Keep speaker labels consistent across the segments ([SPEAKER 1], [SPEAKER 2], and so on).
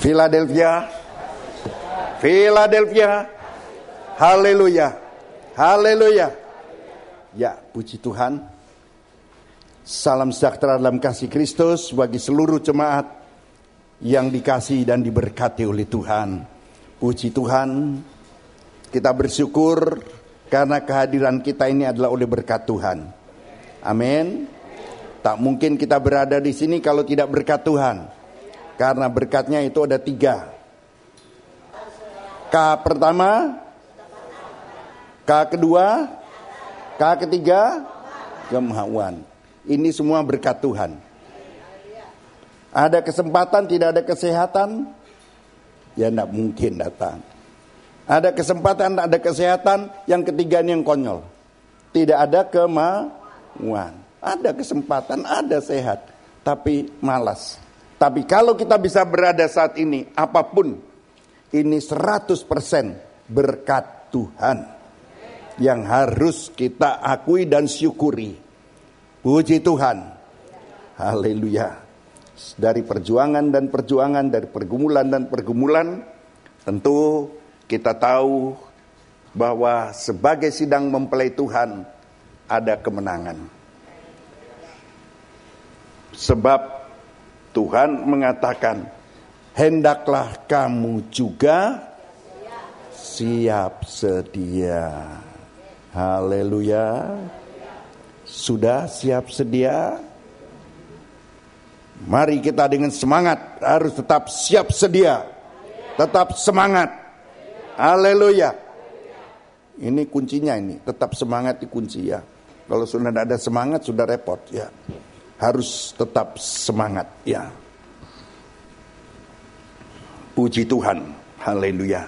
[SPEAKER 1] Philadelphia, Philadelphia. Haleluya, haleluya. Ya, puji Tuhan. Salam sejahtera dalam kasih Kristus bagi seluruh jemaat yang dikasihi dan diberkati oleh Tuhan. Puji Tuhan, kita bersyukur karena kehadiran kita ini adalah oleh berkat Tuhan. Amin. Tak mungkin kita berada di sini kalau tidak berkat Tuhan. Karena berkatnya itu ada 3. K pertama, K kedua, K ketiga, kemauan. Ini semua berkat Tuhan. Ada kesempatan, tidak ada kesehatan, ya tidak mungkin datang. Ada kesempatan, ada kesehatan, yang ketiga ini yang konyol. Tidak ada kemauan. Ada kesempatan, ada sehat, tapi malas. Tapi kalau kita bisa berada saat ini, apapun, ini 100% berkat Tuhan yang harus kita akui dan syukuri. Puji Tuhan. Haleluya. Dari perjuangan dan perjuangan, dari pergumulan dan pergumulan, tentu kita tahu bahwa sebagai sidang mempelai Tuhan ada kemenangan. Sebab Tuhan mengatakan, hendaklah kamu juga siap sedia. Haleluya. Sudah siap sedia? Mari kita dengan semangat harus tetap siap sedia. Tetap semangat. Haleluya. Ini kuncinya ini. Tetap semangat di kunci ya. Kalau sudah tidak ada semangat sudah repot ya. Harus tetap semangat ya. Puji Tuhan. Haleluya.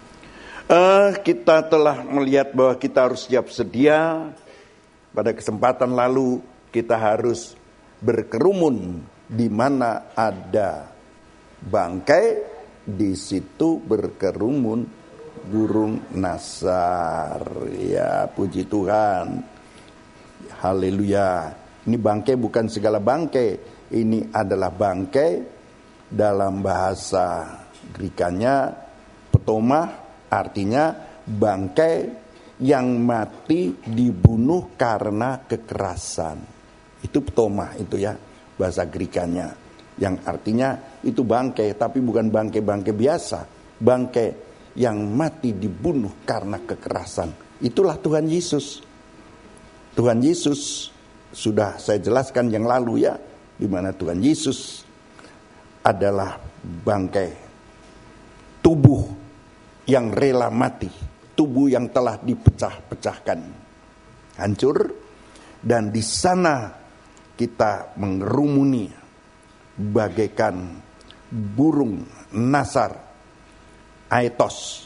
[SPEAKER 1] Kita telah melihat bahwa kita harus siap sedia. Pada kesempatan lalu kita harus berkerumun di mana ada bangkai, di situ berkerumun burung nasar. Ya, puji Tuhan. Haleluya. Ini bangkai bukan segala bangkai. Ini adalah bangkai dalam bahasa Grekanya ptoma, artinya bangkai yang mati dibunuh karena kekerasan. Itu ptoma itu ya, bahasa Grekanya. Yang artinya itu bangkai, tapi bukan bangkai-bangkai biasa. Bangkai yang mati dibunuh karena kekerasan. Itulah Tuhan Yesus. Tuhan Yesus sudah saya jelaskan yang lalu ya, di mana Tuhan Yesus adalah bangkai tubuh yang rela mati, tubuh yang telah dipecah-pecahkan, hancur, dan di sana kita mengerumuni bagaikan burung nasar, aetos,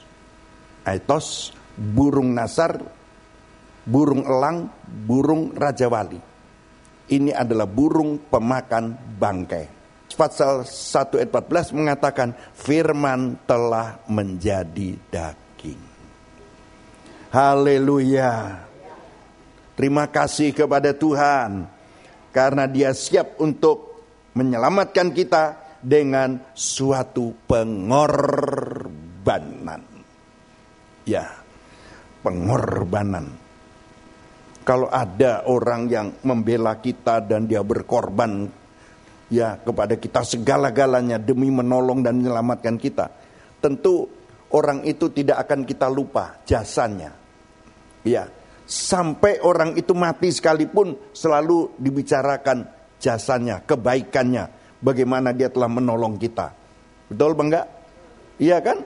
[SPEAKER 1] burung nasar, burung elang, burung raja wali. Ini adalah burung pemakan bangkai. Pasal 1 ayat 14 mengatakan firman telah menjadi daging. Haleluya. Terima kasih kepada Tuhan karena Dia siap untuk menyelamatkan kita dengan suatu pengorbanan. Ya, pengorbanan. Kalau ada orang yang membela kita dan dia berkorban ya kepada kita segala-galanya demi menolong dan menyelamatkan kita, tentu orang itu tidak akan kita lupa jasanya. Ya, sampai orang itu mati sekalipun selalu dibicarakan jasanya, kebaikannya, bagaimana dia telah menolong kita. Betul Bang enggak? Iya kan?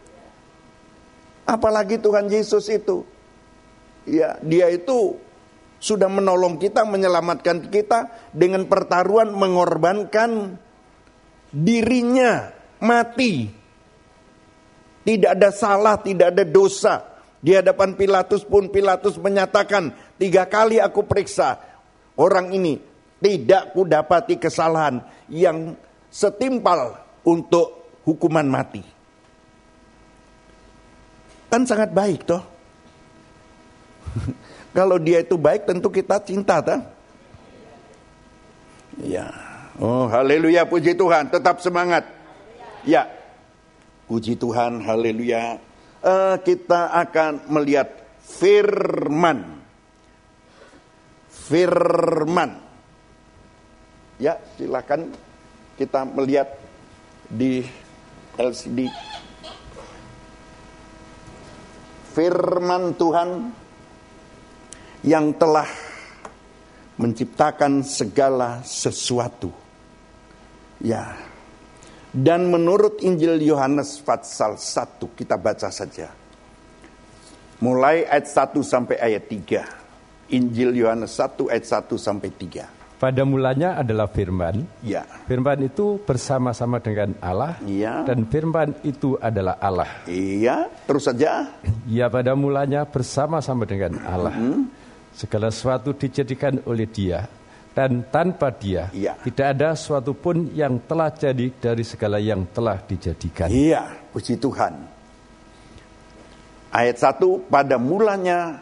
[SPEAKER 1] Apalagi Tuhan Yesus itu. Ya, dia itu sudah menolong kita, menyelamatkan kita dengan pertaruhan mengorbankan dirinya mati. Tidak ada salah, tidak ada dosa. Di hadapan Pilatus pun Pilatus menyatakan, 3 kali aku periksa orang ini, tidak kudapati kesalahan yang setimpal untuk hukuman mati. Kan sangat baik toh. Kalau dia itu baik tentu kita cinta tak? Ya. Oh haleluya, puji Tuhan. Tetap semangat. Ya. Puji Tuhan, haleluya. Kita akan melihat firman. Ya, silakan kita melihat di LCD. Firman Tuhan yang telah menciptakan segala sesuatu. Ya. Dan menurut Injil Yohanes pasal 1, kita baca saja. Mulai ayat 1 sampai ayat 3. Injil Yohanes 1 ayat 1 sampai 3.
[SPEAKER 2] Pada mulanya adalah firman.
[SPEAKER 1] Ya.
[SPEAKER 2] Firman itu bersama-sama dengan Allah.
[SPEAKER 1] Ya.
[SPEAKER 2] Dan firman itu adalah Allah.
[SPEAKER 1] Iya, terus saja.
[SPEAKER 2] Ya, pada mulanya bersama-sama dengan Allah. Segala sesuatu dijadikan oleh Dia. Dan tanpa Dia tidak ada suatu pun yang telah jadi dari segala yang telah dijadikan.
[SPEAKER 1] Iya, puji Tuhan. Ayat 1, pada mulanya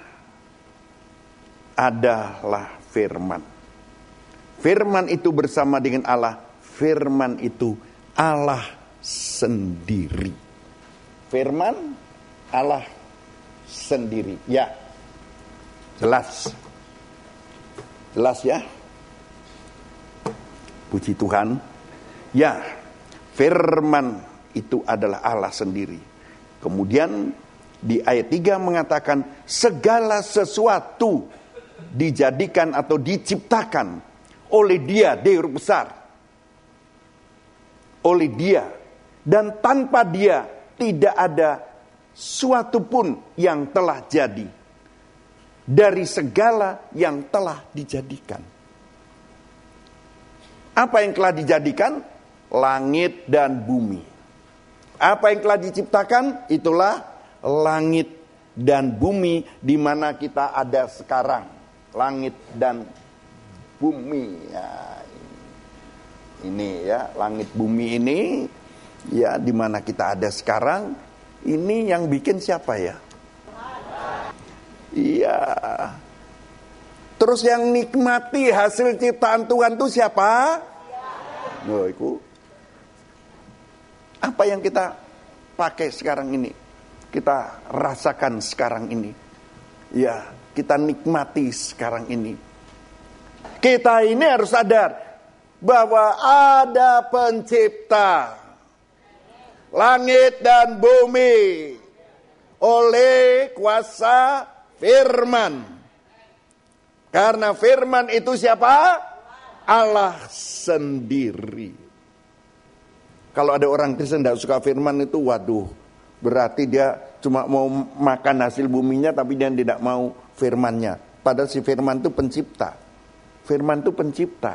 [SPEAKER 1] adalah firman. Firman itu bersama dengan Allah. Firman itu Allah sendiri. Firman Allah sendiri. Ya, jelas. Jelas ya. Puji Tuhan. Ya, firman itu adalah Allah sendiri. Kemudian di ayat 3 mengatakan segala sesuatu dijadikan atau diciptakan oleh Dia, D huruf besar. Oleh Dia. Dan tanpa Dia tidak ada suatu pun yang telah jadi dari segala yang telah dijadikan. Apa yang telah dijadikan? Langit dan bumi. Apa yang telah diciptakan? Itulah langit dan bumi di mana kita ada sekarang. Langit dan bumi. Ya, ini ya, langit bumi ini ya di mana kita ada sekarang. Ini yang bikin siapa ya? Iya. Terus yang nikmati hasil ciptaan Tuhan itu siapa? Oh, itu. Apa yang kita pakai sekarang ini? Kita rasakan sekarang ini. Ya, kita nikmati sekarang ini. Kita ini harus sadar bahwa ada pencipta langit dan bumi oleh kuasa firman. Karena firman itu siapa? Allah sendiri. Kalau ada orang Kristen tidak suka firman itu, waduh, berarti dia cuma mau makan hasil buminya tapi dia tidak mau firmannya. Padahal si firman itu pencipta. Firman itu pencipta.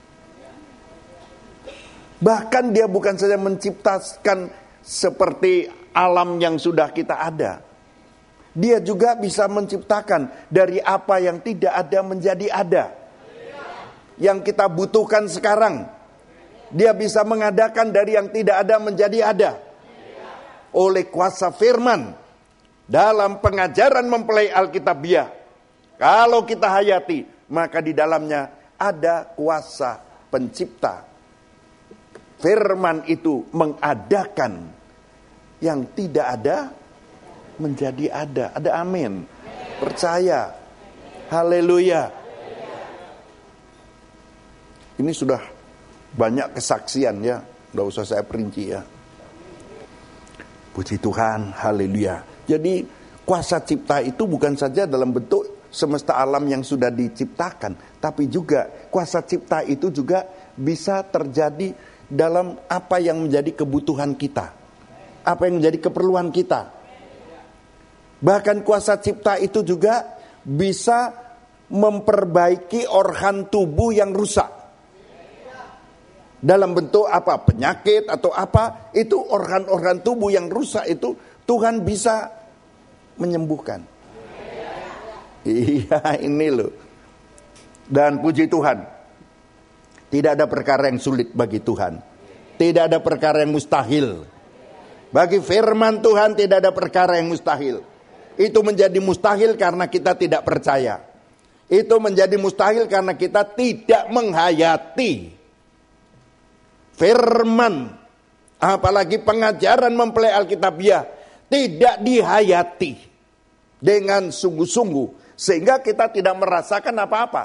[SPEAKER 1] Bahkan dia bukan saja menciptakan seperti alam yang sudah kita ada. Dia juga bisa menciptakan dari apa yang tidak ada menjadi ada. Yang kita butuhkan sekarang, Dia bisa mengadakan dari yang tidak ada menjadi ada. Oleh kuasa firman. Dalam pengajaran mempelai Alkitabiah. Kalau kita hayati, maka di dalamnya ada kuasa pencipta. Firman itu mengadakan yang tidak ada menjadi ada. Ada amin. Percaya. Haleluya. Ini sudah banyak kesaksian ya. Tidak usah saya perinci ya. Puji Tuhan. Haleluya. Jadi kuasa cipta itu bukan saja dalam bentuk semesta alam yang sudah diciptakan. Tapi juga kuasa cipta itu juga bisa terjadi dalam apa yang menjadi kebutuhan kita. Apa yang menjadi keperluan kita. Bahkan kuasa cipta itu juga bisa memperbaiki organ tubuh yang rusak. Dalam bentuk apa? Penyakit atau apa. Itu organ-organ tubuh yang rusak itu Tuhan bisa menyembuhkan. Iya, ini loh. Dan puji Tuhan, tidak ada perkara yang sulit bagi Tuhan. Tidak ada perkara yang mustahil. Bagi firman Tuhan tidak ada perkara yang mustahil. Itu menjadi mustahil karena kita tidak percaya. Itu menjadi mustahil karena kita tidak menghayati firman apalagi pengajaran mempelai Alkitabiah tidak dihayati dengan sungguh-sungguh, sehingga kita tidak merasakan apa-apa.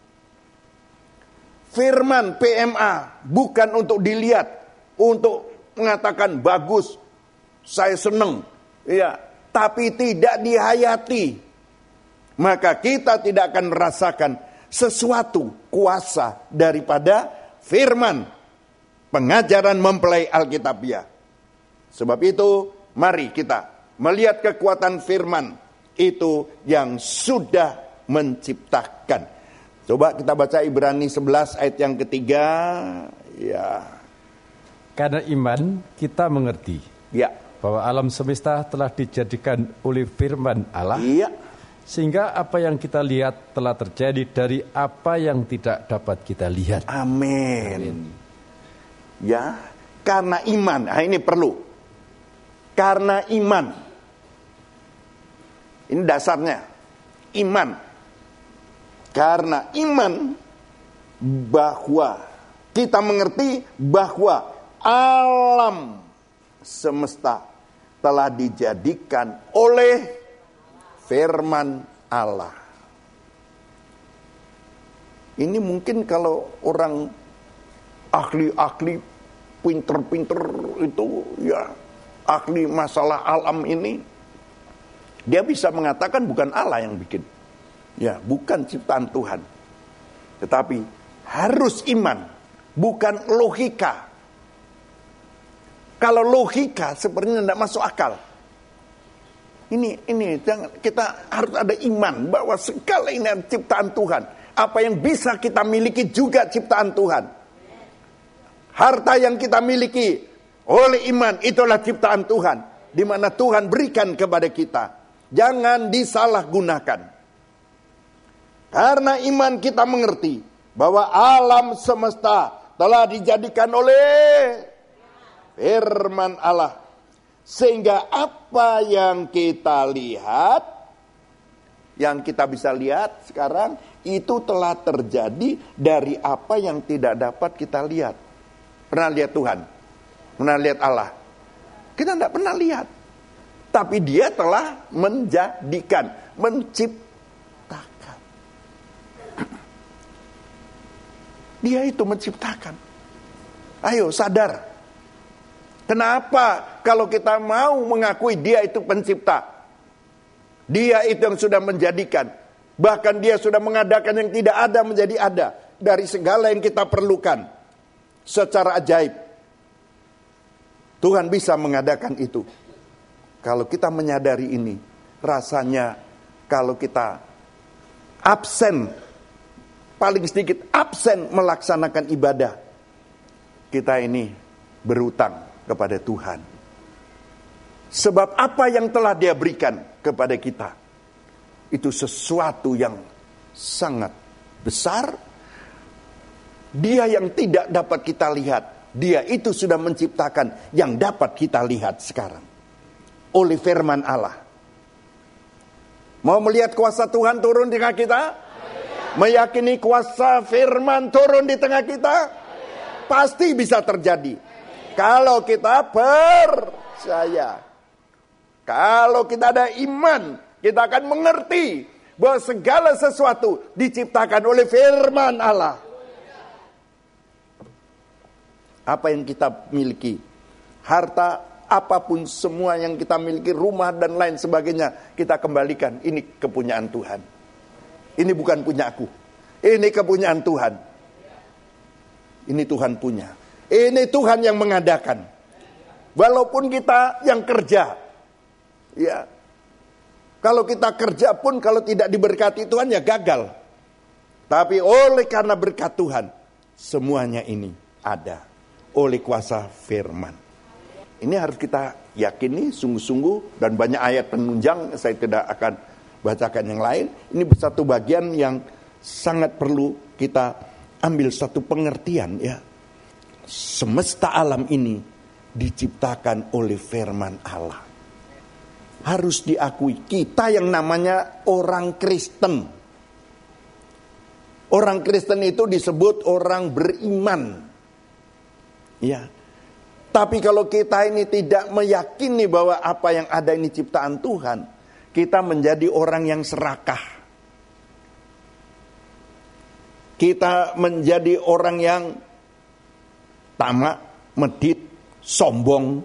[SPEAKER 1] Firman PMA bukan untuk dilihat, untuk mengatakan bagus, saya senang, ya, tapi tidak dihayati, maka kita tidak akan merasakan sesuatu kuasa daripada firman pengajaran mempelai Alkitabiah. Sebab itu mari kita melihat kekuatan firman itu yang sudah menciptakan. Coba kita baca Ibrani 11 ayat yang ketiga. Ya.
[SPEAKER 2] Karena iman kita mengerti,
[SPEAKER 1] ya,
[SPEAKER 2] bahwa alam semesta telah dijadikan oleh firman Allah.
[SPEAKER 1] Ya.
[SPEAKER 2] Sehingga apa yang kita lihat telah terjadi dari apa yang tidak dapat kita lihat.
[SPEAKER 1] Amin. Ya, karena iman. Nah, ini perlu. Karena iman. Ini dasarnya. Iman. Karena iman bahwa kita mengerti bahwa alam semesta telah dijadikan oleh firman Allah. Ini mungkin kalau orang ahli-ahli pinter-pinter itu, ya, ahli masalah alam ini, dia bisa mengatakan bukan Allah yang bikin. Ya, bukan ciptaan Tuhan. Tetapi harus iman, bukan logika. Kalau logika sepertinya tidak masuk akal. Ini kita harus ada iman bahwa segala ini adalah ciptaan Tuhan. Apa yang bisa kita miliki juga ciptaan Tuhan. Harta yang kita miliki oleh iman itulah ciptaan Tuhan, di mana Tuhan berikan kepada kita. Jangan disalahgunakan. Karena iman kita mengerti bahwa alam semesta telah dijadikan oleh firman Allah. Sehingga apa yang kita lihat, yang kita bisa lihat sekarang, itu telah terjadi dari apa yang tidak dapat kita lihat. Pernah lihat Tuhan? Pernah lihat Allah? Kita tidak pernah lihat. Tapi dia telah menjadikan, menciptakan. Dia itu menciptakan. Ayo sadar. Kenapa kalau kita mau mengakui dia itu pencipta? Dia itu yang sudah menjadikan. Bahkan dia sudah mengadakan yang tidak ada menjadi ada. Dari segala yang kita perlukan. Secara ajaib. Tuhan bisa mengadakan itu. Kalau kita menyadari ini, rasanya kalau kita absen, paling sedikit absen melaksanakan ibadah, kita ini berutang kepada Tuhan. Sebab apa yang telah Dia berikan kepada kita, itu sesuatu yang sangat besar. Dia yang tidak dapat kita lihat, Dia itu sudah menciptakan yang dapat kita lihat sekarang. Oleh firman Allah. Mau melihat kuasa Tuhan turun di tengah kita? Meyakini kuasa firman turun di tengah kita? Pasti bisa terjadi. Kalau kita percaya. Kalau kita ada iman, kita akan mengerti bahwa segala sesuatu diciptakan oleh firman Allah. Apa yang kita miliki, harta, apapun semua yang kita miliki, rumah dan lain sebagainya, kita kembalikan. Ini kepunyaan Tuhan. Ini bukan punya aku. Ini kepunyaan Tuhan. Ini Tuhan punya. Ini Tuhan yang mengadakan. Walaupun kita yang kerja. Ya. Kalau kita kerja pun kalau tidak diberkati Tuhan ya gagal. Tapi oleh karena berkat Tuhan, semuanya ini ada. Oleh kuasa firman. Ini harus kita yakini sungguh-sungguh. Dan banyak ayat penunjang, saya tidak akan bacakan yang lain. Ini satu bagian yang sangat perlu kita ambil satu pengertian, ya. Semesta alam ini diciptakan oleh firman Allah. Harus diakui, kita yang namanya orang Kristen. Orang Kristen itu disebut orang beriman. Ya. Tapi kalau kita ini tidak meyakini bahwa apa yang ada ini ciptaan Tuhan, kita menjadi orang yang serakah. Kita menjadi orang yang tamak, medit, sombong.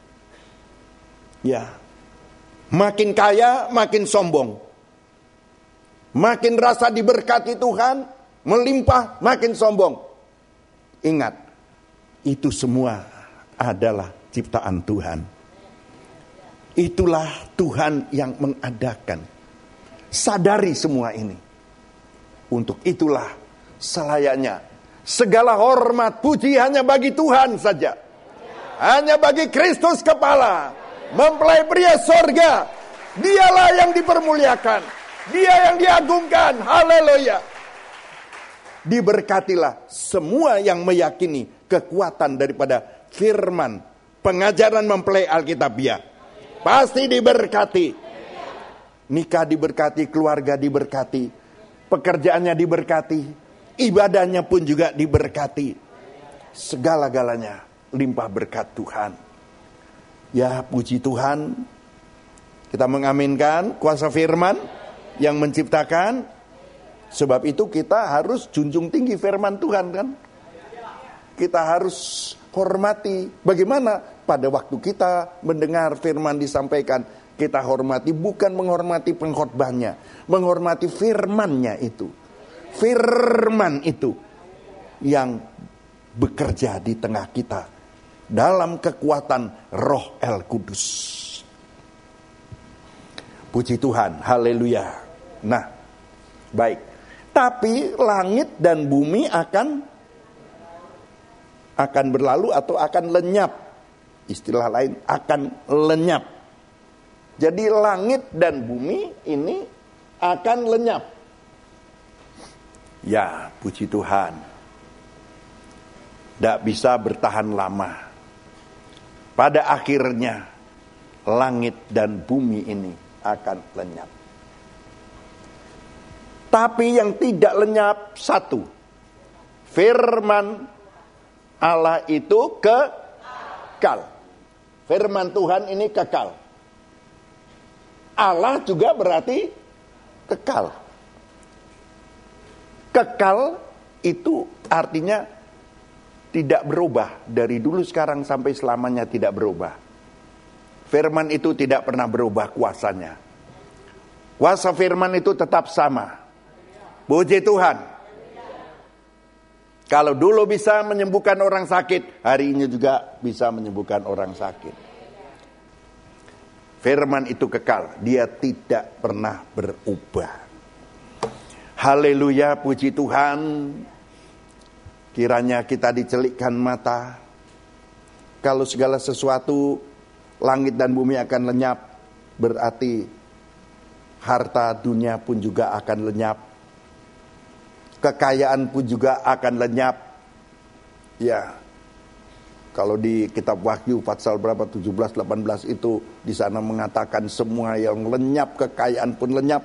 [SPEAKER 1] Ya. Makin kaya, makin sombong. Makin rasa diberkati Tuhan, melimpah, makin sombong. Ingat, itu semua adalah ciptaan Tuhan. Itulah Tuhan yang mengadakan. Sadari semua ini. Untuk itulah selayaknya segala hormat puji hanya bagi Tuhan saja. Hanya bagi Kristus kepala, mempelai pria sorga. Dialah yang dipermuliakan, Dia yang diagungkan. Haleluya. Diberkatilah semua yang meyakini kekuatan daripada firman, pengajaran mempelai Alkitabiah. Pasti diberkati. Nikah diberkati, keluarga diberkati, pekerjaannya diberkati, ibadahnya pun juga diberkati. Segala-galanya limpah berkat Tuhan. Ya, puji Tuhan. Kita mengaminkan kuasa firman yang menciptakan. Sebab itu kita harus junjung tinggi firman Tuhan, kan? Kita harus hormati. Bagaimana pada waktu kita mendengar firman disampaikan, kita hormati, bukan menghormati pengkhotbahnya, menghormati firmannya itu. Firman itu yang bekerja di tengah kita dalam kekuatan Roh El Kudus. Puji Tuhan, haleluya. Nah, baik. Tapi langit dan bumi akan berlalu atau akan lenyap. Istilah lain, akan lenyap. Jadi langit dan bumi ini akan lenyap. Ya, puji Tuhan. Tidak bisa bertahan lama. Pada akhirnya langit dan bumi ini akan lenyap. Tapi yang tidak lenyap satu. Firman Allah itu kekal. Firman Tuhan ini kekal. Allah juga berarti kekal. Kekal itu artinya tidak berubah. Dari dulu sekarang sampai selamanya tidak berubah. Firman itu tidak pernah berubah kuasanya. Kuasa firman itu tetap sama. Puji Tuhan. Kalau dulu bisa menyembuhkan orang sakit, hari ini juga bisa menyembuhkan orang sakit. Firman itu kekal, dia tidak pernah berubah. Haleluya, puji Tuhan. Kiranya kita dicelikkan mata. Kalau segala sesuatu, langit dan bumi akan lenyap, berarti harta dunia pun juga akan lenyap. Kekayaan pun juga akan lenyap. Ya. Kalau di kitab Wahyu pasal berapa 17-18 itu di sana mengatakan semua yang lenyap, kekayaan pun lenyap.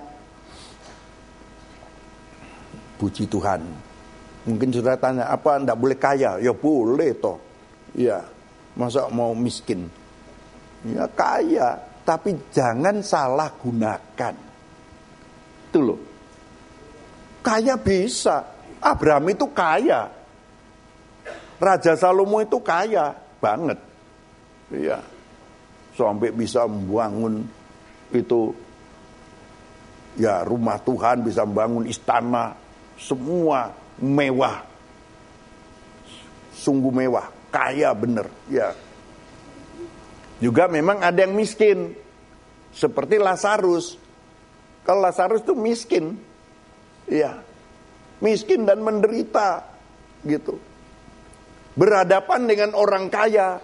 [SPEAKER 1] Puji Tuhan. Mungkin saudara tanya, apa enggak boleh kaya? Ya boleh toh. Ya. Masa mau miskin? Ya kaya, tapi jangan salah gunakan. Itu loh. Kaya bisa. Abraham itu kaya. Raja Salomo itu kaya banget. Iya. Sampai bisa membangun itu ya rumah Tuhan, bisa membangun istana, semua mewah. Sungguh mewah, kaya bener, ya. Juga memang ada yang miskin. Seperti Lazarus. Kalau Lazarus itu miskin. Iya, miskin dan menderita, gitu. Berhadapan dengan orang kaya.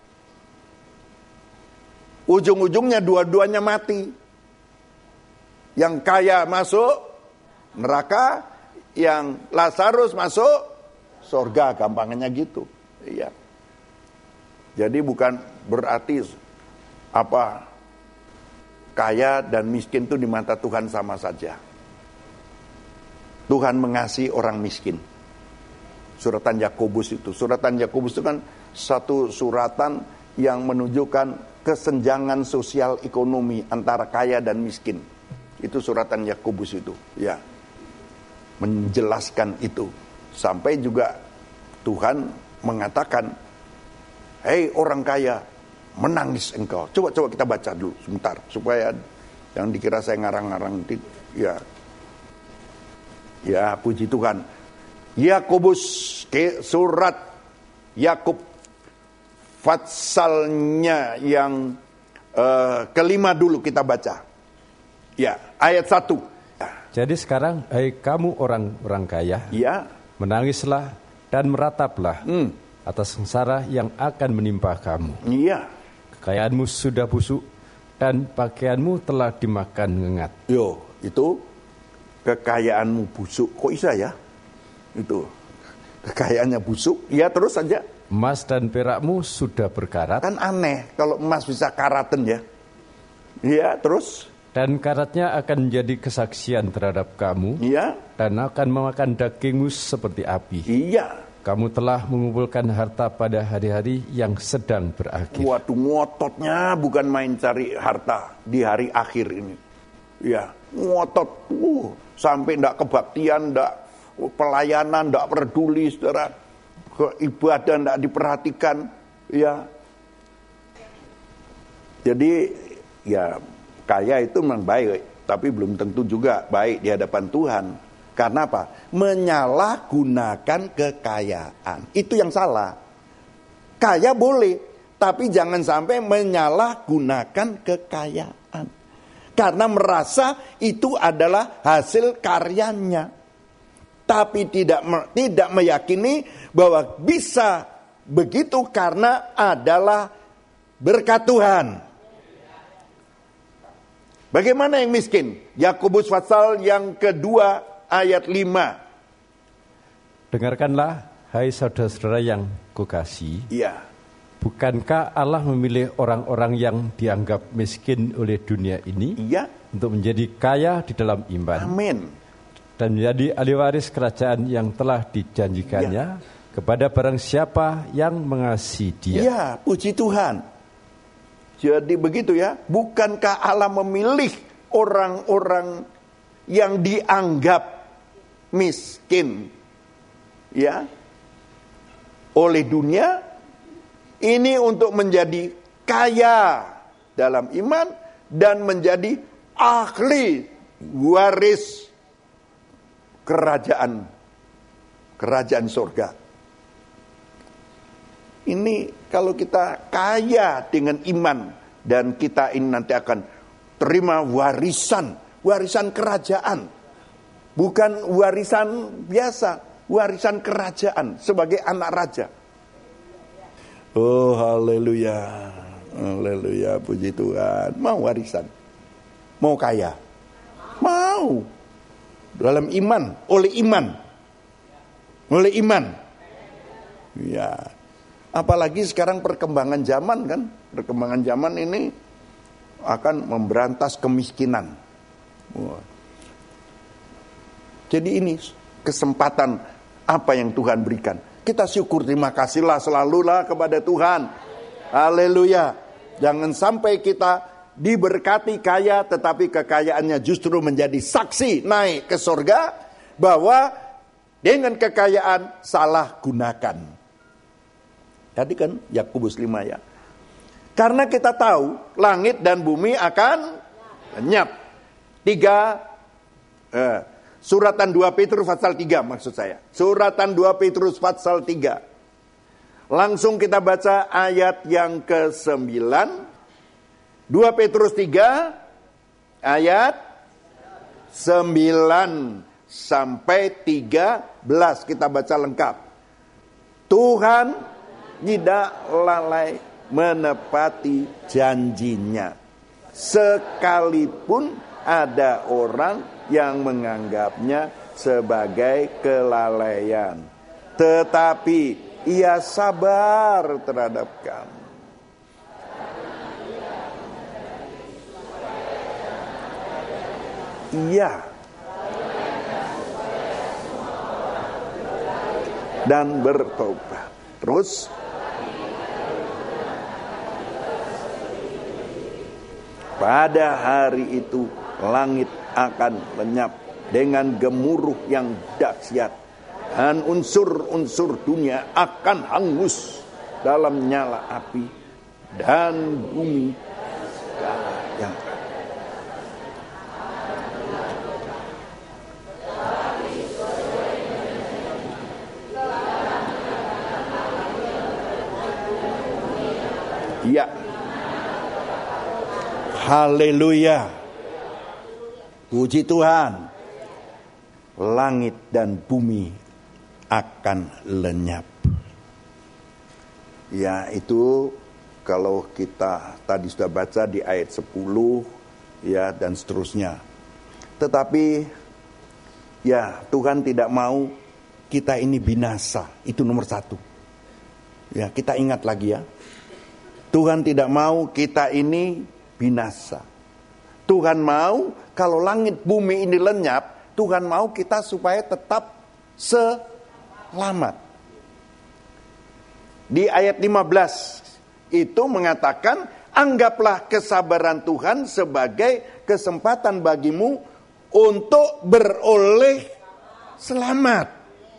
[SPEAKER 1] Ujung-ujungnya dua-duanya mati. Yang kaya masuk neraka, yang Lazarus masuk surga, gampangnya gitu. Iya. Jadi bukan berarti apa kaya dan miskin itu di mata Tuhan sama saja. Tuhan mengasihi orang miskin. Suratan Yakobus itu. Suratan Yakobus itu kan satu suratan yang menunjukkan kesenjangan sosial ekonomi antara kaya dan miskin. Itu suratan Yakobus itu, ya. Menjelaskan itu. Sampai juga Tuhan mengatakan, "Hei orang kaya, menangis engkau." Coba kita baca dulu sebentar supaya jangan dikira saya ngarang-ngarang. Ya, puji Tuhan. Yakobus, surat Yakub fatsalnya yang kelima dulu kita baca. Ya, ayat 1.
[SPEAKER 2] Jadi sekarang, hai kamu orang-orang kaya,
[SPEAKER 1] ya,
[SPEAKER 2] menangislah dan merataplah atas sengsara yang akan menimpa kamu.
[SPEAKER 1] Iya.
[SPEAKER 2] Kekayaanmu sudah busuk dan pakaianmu telah dimakan ngengat.
[SPEAKER 1] Itu kekayaanmu busuk. Kok bisa ya? Itu kekayaannya busuk. Ya, terus saja.
[SPEAKER 2] Emas dan perakmu sudah berkarat.
[SPEAKER 1] Kan aneh kalau emas bisa karaten ya. Iya, terus.
[SPEAKER 2] Dan karatnya akan menjadi kesaksian terhadap kamu.
[SPEAKER 1] Iya.
[SPEAKER 2] Dan akan memakan dagingmu seperti api.
[SPEAKER 1] Iya.
[SPEAKER 2] Kamu telah mengumpulkan harta pada hari-hari yang sedang berakhir.
[SPEAKER 1] Waduh, ngototnya bukan main cari harta di hari akhir ini. Ya, ngotot. Sampai ndak kebaktian, ndak pelayanan, ndak peduli, saudara. Ibadah ndak diperhatikan. Ya. Jadi, ya, kaya itu memang baik, tapi belum tentu juga baik di hadapan Tuhan. Karena apa? Menyalahgunakan kekayaan. Itu yang salah. Kaya boleh, tapi jangan sampai menyalahgunakan kekayaan. Karena merasa itu adalah hasil karyanya. Tapi tidak meyakini bahwa bisa begitu karena adalah berkat Tuhan. Bagaimana yang miskin? Yakobus pasal yang kedua ayat 5.
[SPEAKER 2] Dengarkanlah, hai saudara-saudara yang kukasihi.
[SPEAKER 1] Iya.
[SPEAKER 2] Bukankah Allah memilih orang-orang yang dianggap miskin oleh dunia ini?
[SPEAKER 1] Iya.
[SPEAKER 2] Untuk menjadi kaya di dalam iman.
[SPEAKER 1] Amin.
[SPEAKER 2] Dan menjadi ahli waris kerajaan yang telah dijanjikannya kepada barang siapa yang mengasihi Dia.
[SPEAKER 1] Iya, puji Tuhan. Jadi begitu ya, bukankah Allah memilih orang-orang yang dianggap miskin ya oleh dunia ini untuk menjadi kaya dalam iman dan menjadi ahli waris kerajaan surga. Ini kalau kita kaya dengan iman dan kita ini nanti akan terima warisan kerajaan. Bukan warisan biasa, warisan kerajaan sebagai anak raja. Oh, haleluya. Haleluya, puji Tuhan. Mau warisan? Mau kaya? Mau. Dalam iman, oleh iman. Oleh iman. Ya. Apalagi sekarang perkembangan zaman kan. Perkembangan zaman ini akan memberantas kemiskinan. Wah. Jadi ini kesempatan apa yang Tuhan berikan. Kita syukur, terima kasihlah selalulah kepada Tuhan. Haleluya. Jangan sampai kita diberkati kaya tetapi kekayaannya justru menjadi saksi naik ke surga bahwa dengan kekayaan salah gunakan. Tadi kan Yakobus 5 ya. Karena kita tahu langit dan bumi akan lenyap. Suratan 2 Petrus pasal 3 maksud saya. Suratan 2 Petrus pasal 3. Langsung kita baca ayat yang ke-9. 2 Petrus 3 ayat 9 sampai 13 kita baca lengkap. Tuhan tidak lalai menepati janjinya. Sekalipun ada orang yang menganggapnya sebagai kelalaian. Tetapi ia sabar terhadap kamu. Iya. Dan bertobat. Terus Pada hari itu langit akan lenyap dengan gemuruh yang dahsyat, dan unsur-unsur dunia akan hangus dalam nyala api, dan bumi yang ya. Haleluya. Puji Tuhan. Langit dan bumi akan lenyap. Ya, itu kalau kita tadi sudah baca di ayat 10 ya dan seterusnya. Tetapi ya, Tuhan tidak mau kita ini binasa. Itu nomor 1. Ya, kita ingat lagi ya. Tuhan tidak mau kita ini binasa. Tuhan mau kalau langit bumi ini lenyap, Tuhan mau kita supaya tetap selamat. Di ayat 15 itu mengatakan, anggaplah kesabaran Tuhan sebagai kesempatan bagimu untuk beroleh selamat.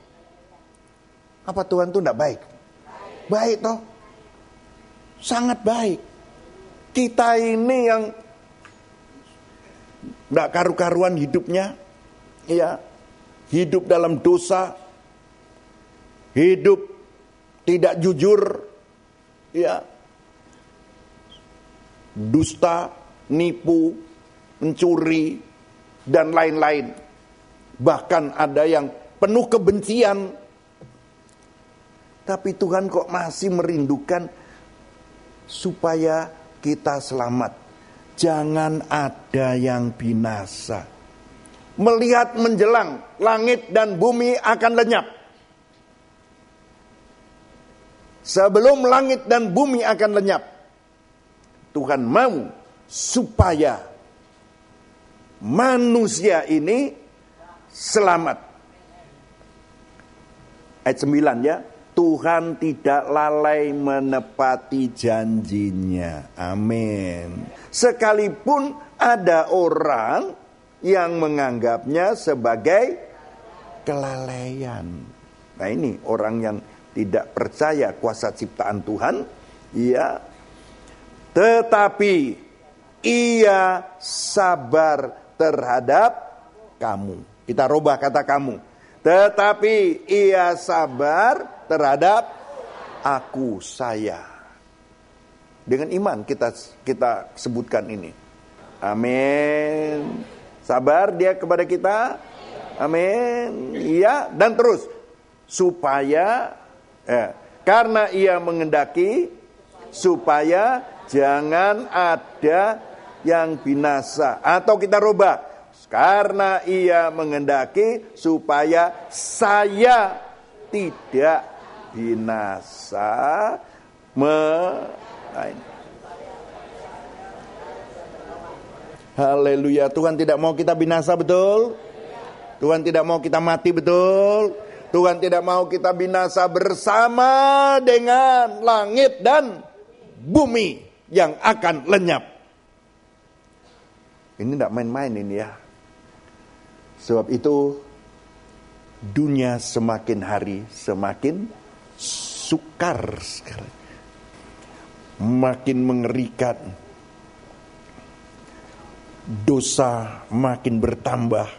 [SPEAKER 1] Apa Tuhan itu tidak baik? Baik toh. Sangat baik. Kita ini yang tidak karu-karuan hidupnya, ya, hidup dalam dosa, hidup tidak jujur, ya, dusta, nipu, mencuri, dan lain-lain. Bahkan ada yang penuh kebencian. Tapi Tuhan kok masih merindukan supaya kita selamat. Jangan ada yang binasa. Melihat menjelang, langit dan bumi akan lenyap. Sebelum langit dan bumi akan lenyap, Tuhan mau supaya manusia ini selamat. Ayat 9 ya. Tuhan tidak lalai menepati janjinya. Amin. Sekalipun ada orang yang menganggapnya sebagai kelalaian. Nah, ini orang yang tidak percaya kuasa ciptaan Tuhan, ya. Tetapi ia sabar terhadap kamu. Kita rubah kata kamu. Tetapi ia sabar terhadap aku, saya. Dengan iman kita sebutkan ini. Amin. Sabar dia kepada kita. Amin. Iya, dan terus supaya karena ia mengendaki supaya jangan ada yang binasa. Atau kita rubah, karena ia mengendaki supaya saya tidak binasa. Haleluya. Tuhan tidak mau kita binasa, betul? Tuhan tidak mau kita mati, betul? Tuhan tidak mau kita binasa bersama dengan langit dan bumi yang akan lenyap. Ini tidak main-main ini ya. Sebab itu dunia semakin hari semakin sukar sekali. Makin mengerikan. Dosa makin bertambah.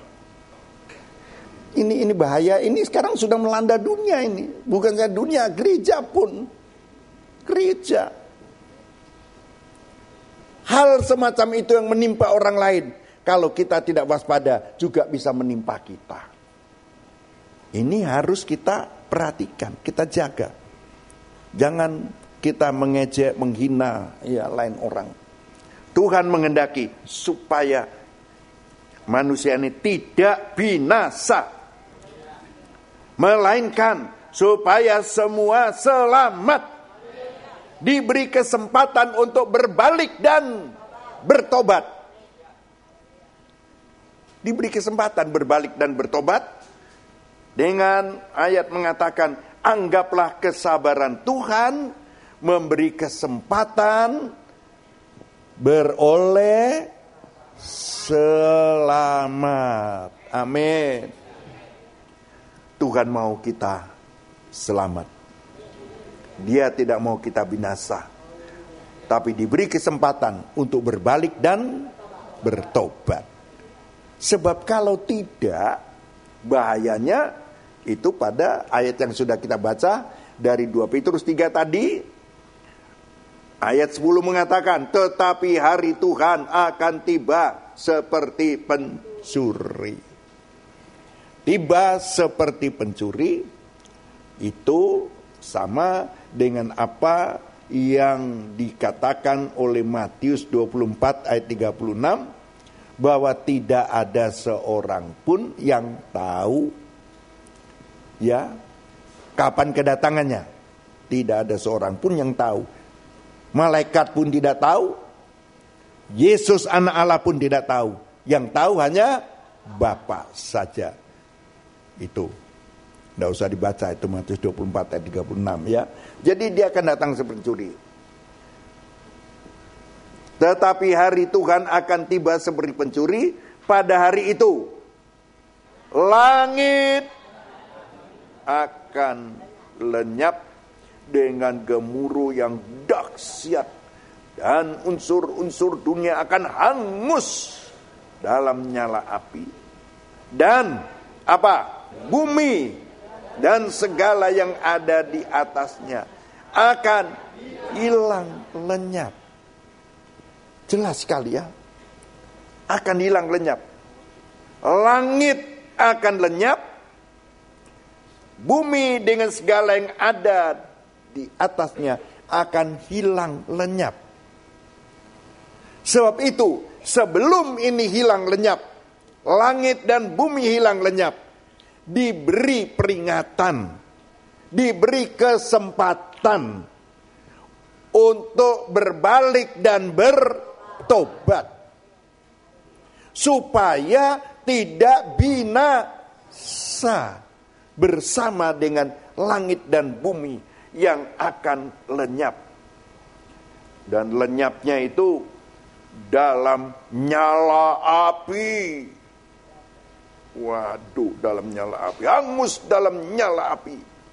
[SPEAKER 1] Ini bahaya. Ini sekarang sudah melanda dunia ini. Bukan saja dunia, gereja pun. Gereja. Hal semacam itu yang menimpa orang lain, kalau kita tidak waspada juga bisa menimpa kita. Ini harus kita perhatikan, kita jaga. Jangan kita mengejek, menghina lain orang. Tuhan mengendaki supaya manusia ini tidak binasa, melainkan supaya semua selamat. Diberi kesempatan untuk berbalik dan bertobat. Diberi kesempatan berbalik dan bertobat. Dengan ayat mengatakan, anggaplah kesabaran Tuhan memberi kesempatan beroleh selamat. Amin. Tuhan mau kita selamat. Dia tidak mau kita binasa, tapi diberi kesempatan untuk berbalik dan bertobat. Sebab kalau tidak, bahayanya itu pada ayat yang sudah kita baca dari 2 Petrus 3 tadi. Ayat 10 mengatakan, tetapi hari Tuhan akan tiba seperti pencuri. Tiba seperti pencuri itu sama dengan apa yang dikatakan oleh Matius 24 ayat 36, bahwa tidak ada seorang pun yang tahu ya kapan kedatangannya. Tidak ada seorang pun yang tahu. Malaikat pun tidak tahu. Yesus anak Allah pun tidak tahu. Yang tahu hanya Bapa saja. Itu tidak usah dibaca, itu Matius 24 ayat 36 ya. Jadi dia akan datang seperti pencuri. Tetapi hari Tuhan akan tiba seperti pencuri. Pada hari itu langit akan lenyap dengan gemuruh yang dahsyat, dan unsur-unsur dunia akan hangus dalam nyala api. Dan apa? Bumi dan segala yang ada di atasnya akan hilang lenyap. Jelas sekali ya. Akan hilang lenyap. Langit akan lenyap. Bumi dengan segala yang ada di atasnya akan hilang lenyap. Sebab itu, sebelum ini hilang lenyap, langit dan bumi hilang lenyap, diberi peringatan, diberi kesempatan untuk berbalik dan bertobat, supaya tidak binasa bersama dengan langit dan bumi yang akan lenyap. Dan lenyapnya itu dalam nyala api. Waduh, dalam nyala api, hangus dalam nyala api.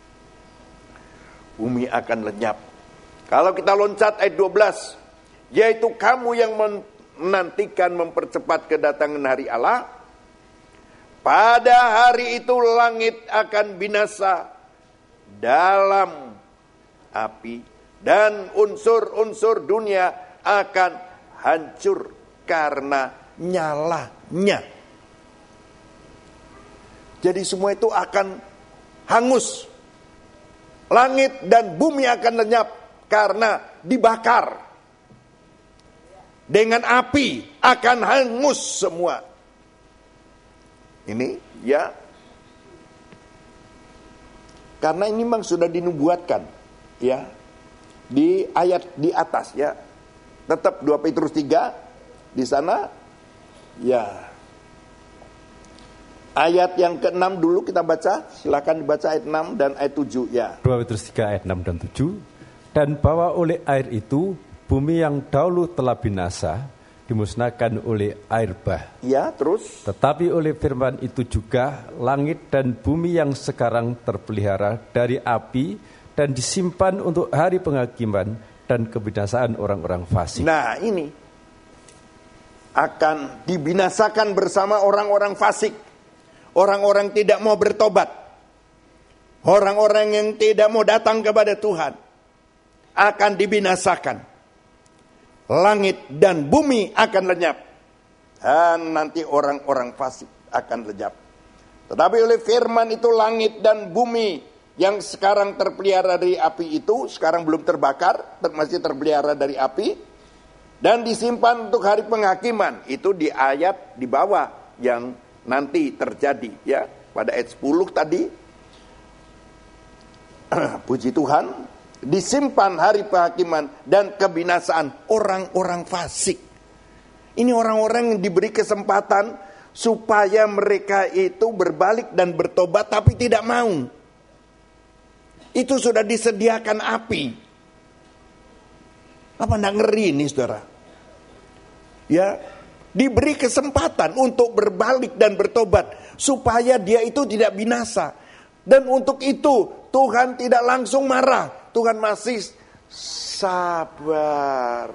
[SPEAKER 1] Bumi akan lenyap. Kalau kita loncat ayat 12, yaitu kamu yang menantikan mempercepat kedatangan hari Allah, pada hari itu langit akan binasa dalam api, dan unsur-unsur dunia akan hancur karena nyalanya. Jadi semua itu akan hangus. Langit dan bumi akan lenyap karena dibakar. Dengan api akan hangus semua. Ini ya. Karena ini memang sudah dinubuatkan ya. Di ayat di atas ya. Tetap 2 Petrus 3 di sana ya. Ayat yang ke-6 dulu kita baca. Silakan dibaca ayat 6 dan ayat 7 ya.
[SPEAKER 2] 2 Petrus 3 ayat 6 dan 7. Dan bahwa oleh air itu bumi yang dahulu telah binasa dimusnahkan oleh air bah.
[SPEAKER 1] Ya, terus.
[SPEAKER 2] Tetapi oleh firman itu juga langit dan bumi yang sekarang terpelihara dari api dan disimpan untuk hari penghakiman dan kebinasaan orang-orang fasik.
[SPEAKER 1] Nah, ini akan dibinasakan bersama orang-orang fasik. Orang-orang tidak mau bertobat. Orang-orang yang tidak mau datang kepada Tuhan akan dibinasakan. Langit dan bumi akan lenyap. Dan nanti orang-orang fasik akan lenyap. Tetapi oleh firman itu langit dan bumi yang sekarang terpelihara dari api itu, sekarang belum terbakar, masih terpelihara dari api, dan disimpan untuk hari penghakiman. Itu di ayat di bawah yang nanti terjadi ya. Pada ayat 10 tadi, puji Tuhan, disimpan hari penghakiman dan kebinasaan orang-orang fasik. Ini orang-orang yang diberi kesempatan supaya mereka itu berbalik dan bertobat, tapi tidak mau. Itu sudah disediakan api. Apa enggak ngeri ini saudara? Ya, diberi kesempatan untuk berbalik dan bertobat supaya dia itu tidak binasa. Dan untuk itu Tuhan tidak langsung marah. Tuhan masih sabar.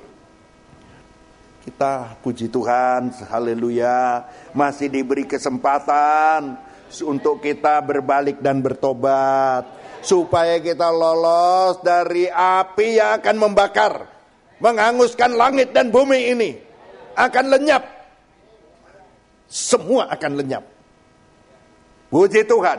[SPEAKER 1] Kita puji Tuhan, haleluya, masih diberi kesempatan untuk kita berbalik dan bertobat, supaya kita lolos dari api yang akan membakar, menghanguskan langit dan bumi ini. Akan lenyap, semua akan lenyap. Puji Tuhan.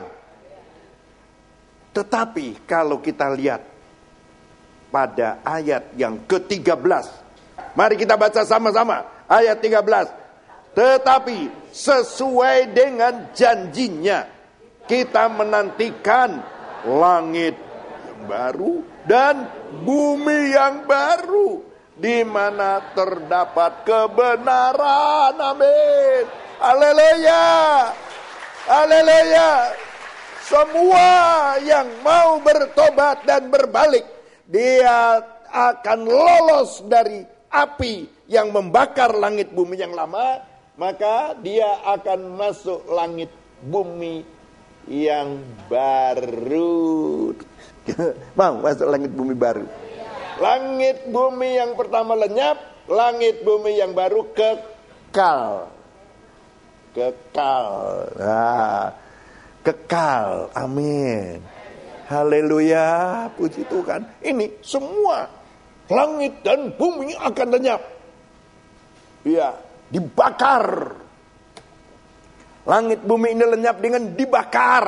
[SPEAKER 1] Tetapi kalau kita lihat pada ayat yang ke-13, mari kita baca sama-sama ayat 13. Tetapi sesuai dengan janjinya, kita menantikan langit yang baru dan bumi yang baru, di mana terdapat kebenaran. Amin. Haleluya. Haleluya. Semua yang mau bertobat dan berbalik, dia akan lolos dari api yang membakar langit bumi yang lama, maka dia akan masuk langit bumi yang baru. Mau masuk langit bumi baru? Langit bumi yang pertama lenyap, langit bumi yang baru kekal. Kekal. Nah, kekal. Amin. Haleluya, puji Tuhan. Ini semua langit dan bumi akan lenyap. Ya, dibakar. Langit bumi ini lenyap dengan dibakar.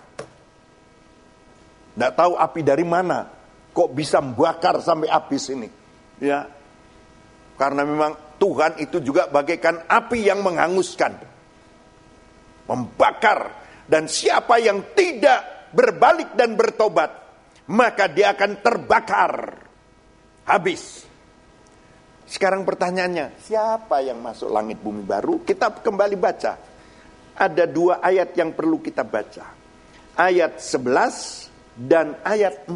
[SPEAKER 1] Tidak tahu api dari mana, kok bisa membakar sampai habis ini. Ya, karena memang Tuhan itu juga bagaikan api yang menghanguskan, membakar. Dan siapa yang tidak berbalik dan bertobat, maka dia akan terbakar habis. Sekarang pertanyaannya, siapa yang masuk langit bumi baru? Kita kembali baca. Ada 2 ayat yang perlu kita baca. Ayat 11 dan ayat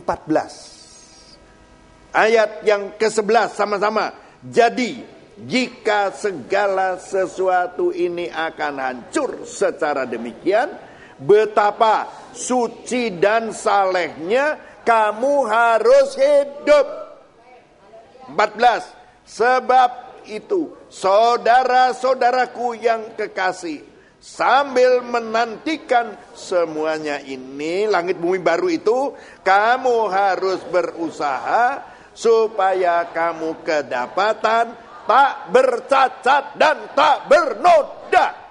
[SPEAKER 1] 14. Ayat yang ke-11 sama-sama. Jadi, jika segala sesuatu ini akan hancur secara demikian, betapa suci dan salehnya kamu harus hidup. 14. Sebab itu, saudara-saudaraku yang kekasih, sambil menantikan semuanya ini, langit bumi baru itu, kamu harus berusaha supaya kamu kedapatan tak bercacat dan tak bernoda.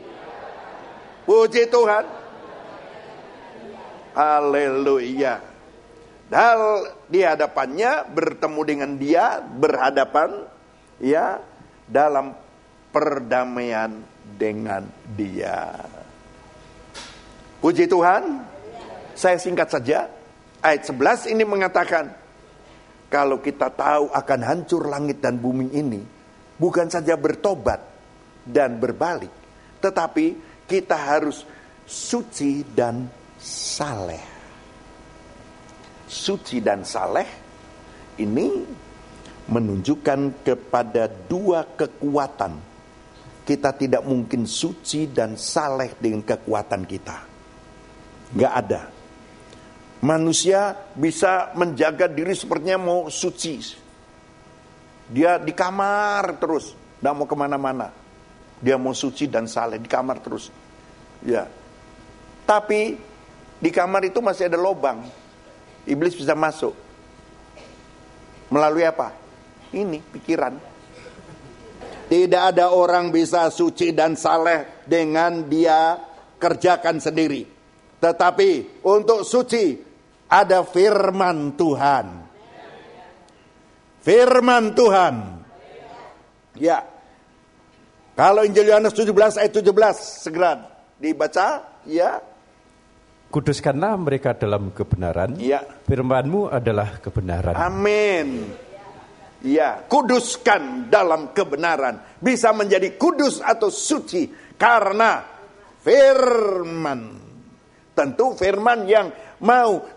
[SPEAKER 1] Puji Tuhan. Haleluya. Dan di hadapannya, bertemu dengan dia, berhadapan, ya, dalam perdamaian dengan dia. Puji Tuhan. Saya singkat saja. Ayat 11 ini mengatakan, kalau kita tahu akan hancur langit dan bumi ini, bukan saja bertobat dan berbalik, tetapi kita harus suci dan saleh. Suci dan saleh ini menunjukkan kepada 2 kekuatan. Kita tidak mungkin suci dan saleh dengan kekuatan kita. Gak ada. Manusia bisa menjaga diri sepertinya mau suci. Dia di kamar terus, gak mau kemana-mana. Dia mau suci dan saleh di kamar terus. Ya. Tapi di kamar itu masih ada lubang. Iblis bisa masuk. Melalui apa? Ini pikiran. Tidak ada orang bisa suci dan saleh dengan dia kerjakan sendiri. Tetapi untuk suci ada firman Tuhan. Firman Tuhan. Ya. Kalau Injil Yohanes 17 ayat 17 segera dibaca, ya.
[SPEAKER 2] Kuduskanlah mereka dalam kebenaran.
[SPEAKER 1] Ya.
[SPEAKER 2] Firman-Mu adalah kebenaran.
[SPEAKER 1] Amin. Ya, kuduskan dalam kebenaran. Bisa menjadi kudus atau suci karena firman. Tentu firman yang mau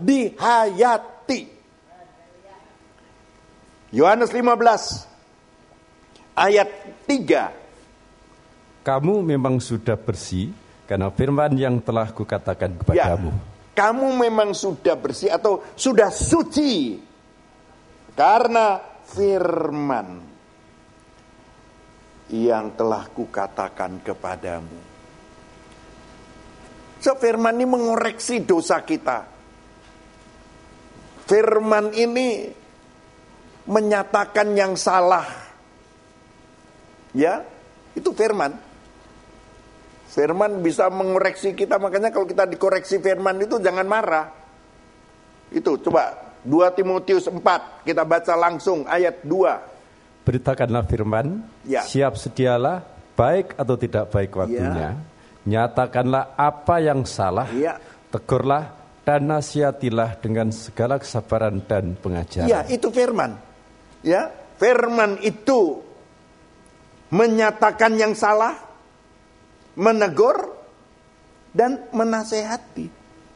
[SPEAKER 1] dihayati. Yohanes 15 ayat 3.
[SPEAKER 2] Kamu memang sudah bersih karena firman yang telah kukatakan kepadamu.
[SPEAKER 1] Kamu memang sudah bersih atau sudah suci karena firman yang telah kukatakan kepadamu. So, firman ini mengoreksi dosa kita. Firman ini menyatakan yang salah. Ya, itu firman. Firman bisa mengoreksi kita, makanya kalau kita dikoreksi firman itu jangan marah. Itu coba 2 Timotius 4, kita baca langsung ayat 2.
[SPEAKER 2] Beritakanlah firman, siap sedialah, baik atau tidak baik waktunya. Nyatakanlah apa yang salah, tegurlah dan nasihatilah dengan segala kesabaran dan pengajaran.
[SPEAKER 1] Ya, itu firman. Ya, firman itu menyatakan yang salah, menegur dan menasehati.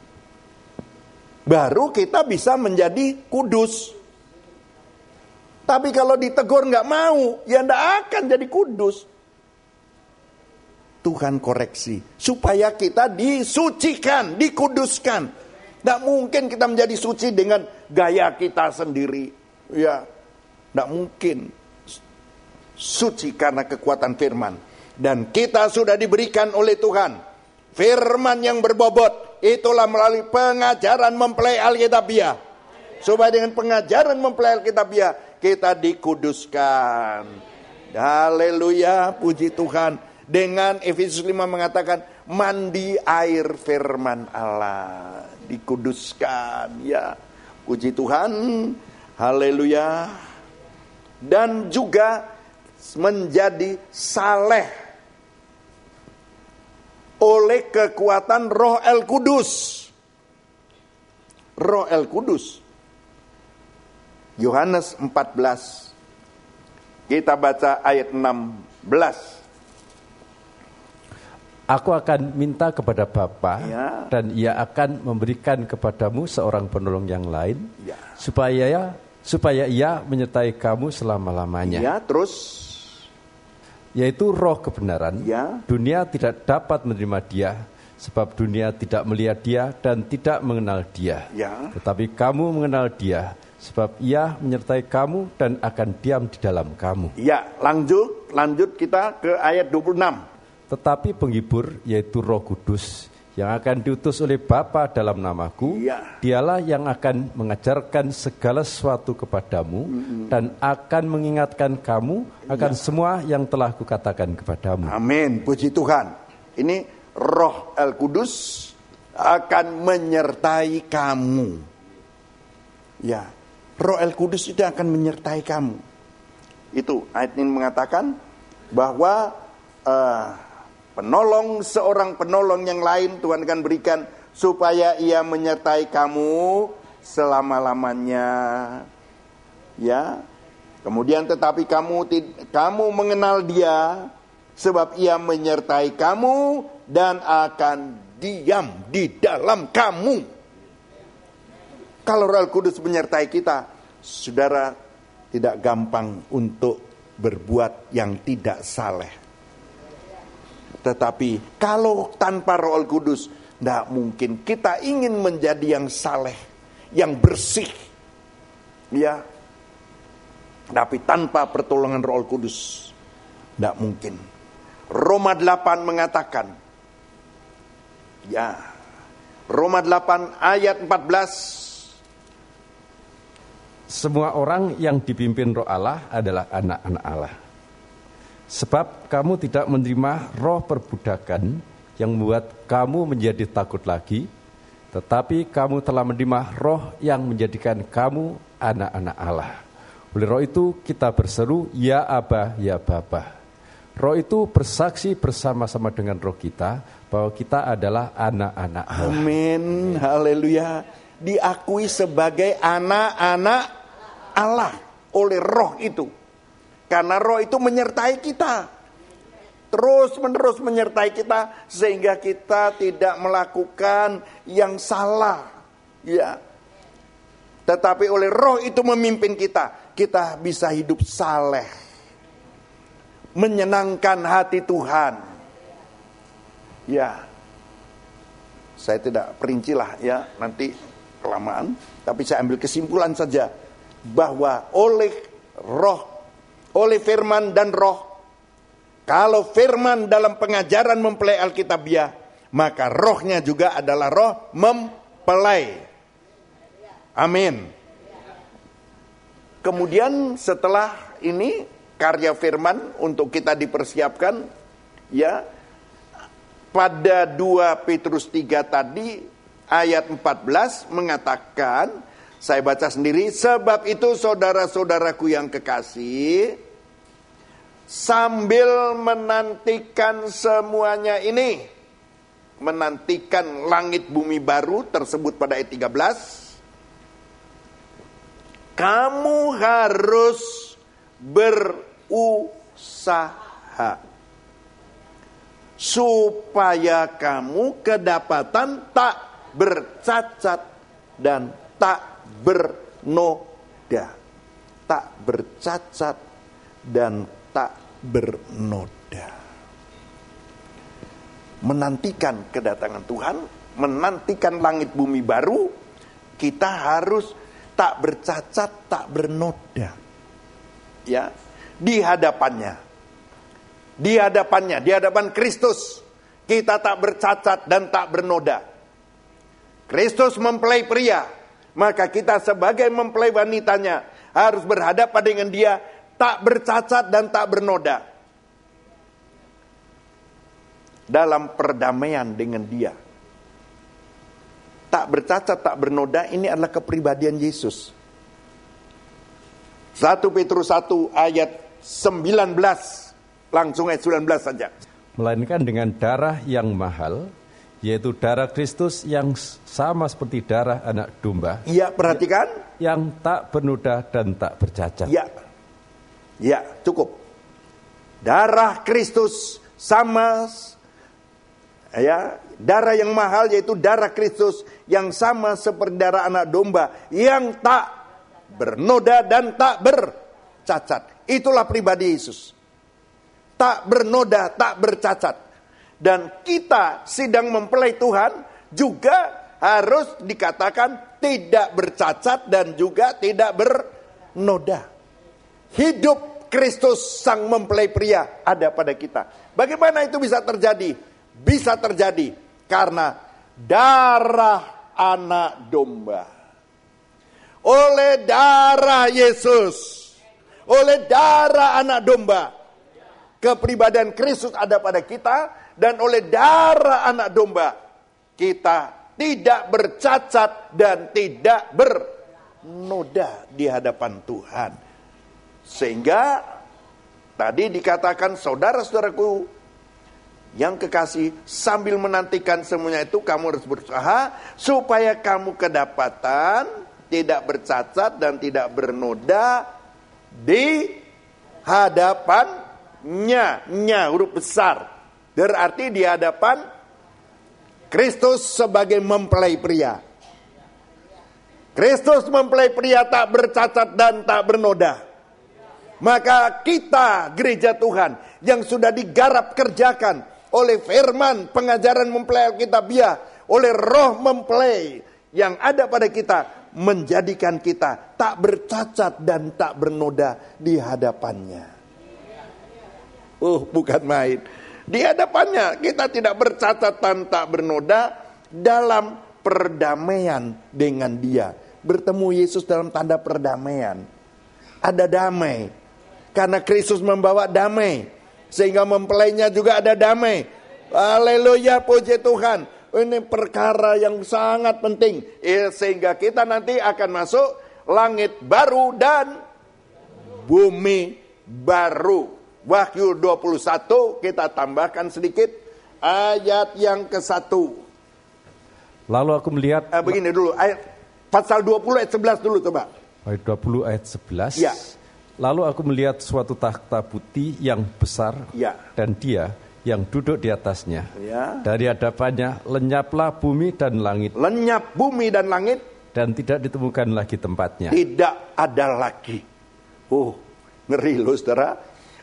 [SPEAKER 1] Baru kita bisa menjadi kudus. Tapi kalau ditegur nggak mau, ya nggak akan jadi kudus. Tuhan koreksi supaya kita disucikan, dikuduskan. Tidak mungkin kita menjadi suci dengan gaya kita sendiri. Ya, tidak mungkin. Suci karena kekuatan firman. Dan kita sudah diberikan oleh Tuhan firman yang berbobot. Itulah melalui pengajaran mempelai Alkitabiah. Supaya dengan pengajaran mempelai Alkitabiah kita dikuduskan. Haleluya, puji Tuhan. Dengan Efesus 5 mengatakan mandi air firman Allah, dikuduskan, ya. Puji Tuhan. Haleluya. Dan juga menjadi saleh oleh kekuatan Roh El Kudus. Roh El Kudus. Yohanes 14. Kita baca ayat 16.
[SPEAKER 2] Aku akan minta kepada Bapa, dan Ia akan memberikan kepadamu seorang penolong yang lain, supaya Ia menyertai kamu selama-lamanya.
[SPEAKER 1] Ya, terus
[SPEAKER 2] yaitu Roh kebenaran. Dunia tidak dapat menerima Dia, sebab dunia tidak melihat Dia dan tidak mengenal Dia. Tetapi kamu mengenal Dia, sebab Ia menyertai kamu dan akan diam di dalam kamu.
[SPEAKER 1] Ya, lanjut kita ke ayat 26.
[SPEAKER 2] Tetapi penghibur, yaitu Roh Kudus, yang akan diutus oleh Bapa dalam namaku, Dialah yang akan mengajarkan segala sesuatu kepadamu, dan akan mengingatkan kamu akan semua yang telah kukatakan kepadamu.
[SPEAKER 1] Amin, puji Tuhan. Ini Roh El Kudus akan menyertai kamu. Ya, Roh El Kudus itu akan menyertai kamu. Itu ayat ini mengatakan bahwa seorang penolong yang lain Tuhan akan berikan supaya Ia menyertai kamu selama-lamanya. Ya. Kemudian tetapi kamu mengenal Dia sebab Ia menyertai kamu dan akan diam di dalam kamu. Kalau Roh Kudus menyertai kita, saudara tidak gampang untuk berbuat yang tidak saleh. Tetapi kalau tanpa Roh Kudus, tidak mungkin. Kita ingin menjadi yang saleh, yang bersih, ya. Tapi tanpa pertolongan Roh Kudus, tidak mungkin. Roma 8 mengatakan, ya, Roma 8 ayat 14.
[SPEAKER 2] Semua orang yang dipimpin Roh Allah adalah anak-anak Allah. Sebab kamu tidak menerima roh perbudakan yang membuat kamu menjadi takut lagi, tetapi kamu telah menerima roh yang menjadikan kamu anak-anak Allah. Oleh roh itu kita berseru, ya Aba, ya Bapa. Roh itu bersaksi bersama-sama dengan roh kita bahwa kita adalah anak-anak Allah.
[SPEAKER 1] Amin, haleluya. Diakui sebagai anak-anak Allah oleh roh itu. Karena roh itu menyertai kita, terus-menerus menyertai kita, sehingga kita tidak melakukan yang salah, ya. Tetapi oleh roh itu memimpin kita, kita bisa hidup saleh. menyenangkan hati Tuhan. Ya, saya tidak perincilah ya, nanti kelamaan. Tapi saya ambil kesimpulan saja, bahwa oleh roh, oleh firman dan roh, kalau firman dalam pengajaran mempelai Alkitabiah, maka rohnya juga adalah roh mempelai. Amin. Kemudian setelah ini karya firman untuk kita dipersiapkan, ya, pada 2 Petrus 3 tadi ayat 14 mengatakan, saya baca sendiri, sebab itu saudara-saudaraku yang kekasih, sambil menantikan semuanya ini, menantikan langit bumi baru tersebut pada ayat 13, kamu harus berusaha supaya kamu kedapatan tak bercacat dan tak bernoda. Tak bercacat dan tak bernoda. Menantikan kedatangan Tuhan, menantikan langit bumi baru, kita harus tak bercacat, tak bernoda. Ya, di hadapannya, di hadapan Kristus, kita tak bercacat dan tak bernoda. Kristus mempelai pria, maka kita sebagai mempelai wanitanya harus berhadapan dengan dia tak bercacat dan tak bernoda, dalam perdamaian dengan dia. Tak bercacat, tak bernoda, ini adalah kepribadian Yesus. 1 Petrus 1 ayat 19, langsung ayat 19 saja.
[SPEAKER 2] Melainkan dengan darah yang mahal, yaitu darah Kristus yang sama seperti darah anak domba.
[SPEAKER 1] Iya, perhatikan.
[SPEAKER 2] Yang tak bernoda dan tak bercacat.
[SPEAKER 1] Ya, ya, cukup. Darah Kristus sama, ya, darah yang mahal yaitu darah Kristus yang sama seperti darah anak domba yang tak bernoda dan tak bercacat. Itulah pribadi Yesus. Tak bernoda, tak bercacat. Dan kita sedang mempelai Tuhan juga harus dikatakan tidak bercacat dan juga tidak bernoda. Hidup Kristus sang mempelai pria ada pada kita. Bagaimana itu bisa terjadi? Bisa terjadi karena darah anak domba. Oleh darah Yesus, oleh darah anak domba, kepribadian Kristus ada pada kita, dan oleh darah anak domba kita tidak bercacat dan tidak bernoda di hadapan Tuhan. Sehingga tadi dikatakan, saudara-saudaraku yang kekasih, sambil menantikan semuanya itu kamu harus berusaha supaya kamu kedapatan tidak bercacat dan tidak bernoda di hadapannya. Nya huruf besar, berarti di hadapan Kristus sebagai mempelai pria. Kristus mempelai pria tak bercacat dan tak bernoda. Maka kita gereja Tuhan yang sudah digarap kerjakan oleh firman pengajaran mempelai Alkitabiah, oleh roh mempelai yang ada pada kita, menjadikan kita tak bercacat dan tak bernoda di hadapannya. Bukan main. Di hadapannya kita tidak bercacat dan tak bernoda dalam perdamaian dengan dia. Bertemu Yesus dalam tanda perdamaian. Ada damai. Karena Kristus membawa damai. Sehingga mempelainya juga ada damai. Haleluya, puji Tuhan. Ini perkara yang sangat penting. Sehingga kita nanti akan masuk langit baru dan bumi baru. Wahyu 21 kita tambahkan sedikit ayat yang ke-1.
[SPEAKER 2] Lalu aku melihat
[SPEAKER 1] begini dulu, ayat pasal 20 ayat 11 dulu coba.
[SPEAKER 2] Ayat 20 ayat 11.
[SPEAKER 1] Ya.
[SPEAKER 2] Lalu aku melihat suatu takhta putih yang besar,
[SPEAKER 1] ya,
[SPEAKER 2] dan dia yang duduk di atasnya.
[SPEAKER 1] Ya.
[SPEAKER 2] Dari hadapannya lenyaplah bumi dan langit.
[SPEAKER 1] Lenyap bumi dan langit.
[SPEAKER 2] Dan tidak ditemukan lagi tempatnya.
[SPEAKER 1] Tidak ada lagi. Ngeri loh saudara.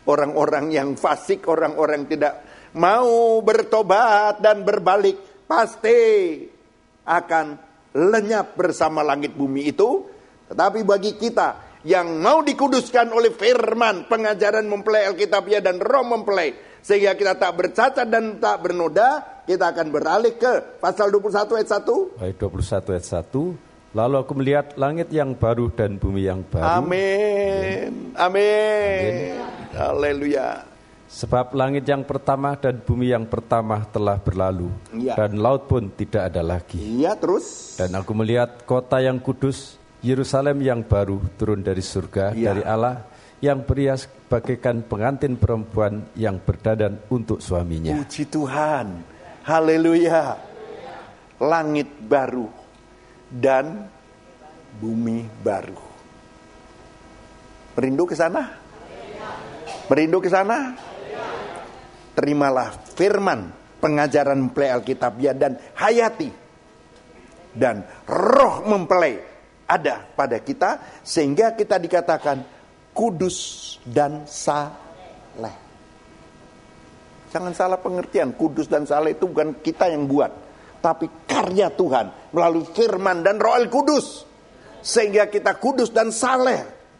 [SPEAKER 1] Orang-orang yang fasik, orang-orang tidak mau bertobat dan berbalik, pasti akan lenyap bersama langit bumi itu. Tetapi bagi kita yang mau dikuduskan oleh firman, pengajaran mempelai Alkitabiah dan roh mempelai, sehingga kita tak bercacat dan tak bernoda, kita akan beralih ke pasal 21 ayat 1.
[SPEAKER 2] Ayat 21 ayat 1. Lalu aku melihat langit yang baru dan bumi yang baru.
[SPEAKER 1] Amin. Amin. Haleluya.
[SPEAKER 2] Sebab langit yang pertama dan bumi yang pertama telah berlalu, dan laut pun tidak ada lagi.
[SPEAKER 1] Iya, terus.
[SPEAKER 2] Dan aku melihat kota yang kudus, Yerusalem yang baru turun dari surga, dari Allah, yang berhias bagaikan pengantin perempuan yang berdandan untuk suaminya.
[SPEAKER 1] Puji Tuhan. Haleluya. Langit baru dan bumi baru. Merindu ke sana? Merindu ke sana? Terimalah firman, pengajaran mempelai Alkitabiah dan hayati. Dan roh mempelai ada pada kita, sehingga kita dikatakan kudus dan saleh. Jangan salah pengertian, kudus dan saleh itu bukan kita yang buat, tapi karya Tuhan melalui firman dan Roh Al-Kudus, sehingga kita kudus dan saleh.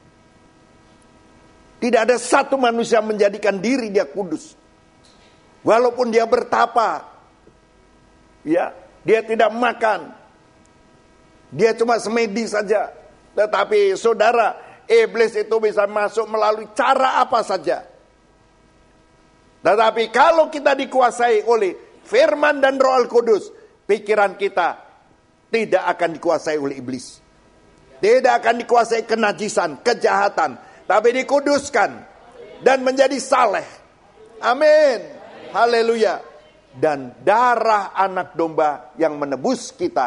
[SPEAKER 1] Tidak ada satu manusia menjadikan diri dia kudus, walaupun dia bertapa, ya, dia tidak makan, dia cuma semedi saja. Tetapi saudara, iblis itu bisa masuk melalui cara apa saja. Tetapi kalau kita dikuasai oleh firman dan Roh Al-Kudus, pikiran kita tidak akan dikuasai oleh iblis. Tidak akan dikuasai kenajisan, kejahatan, tapi dikuduskan dan menjadi saleh. Amin. Haleluya. Dan darah anak domba yang menebus kita,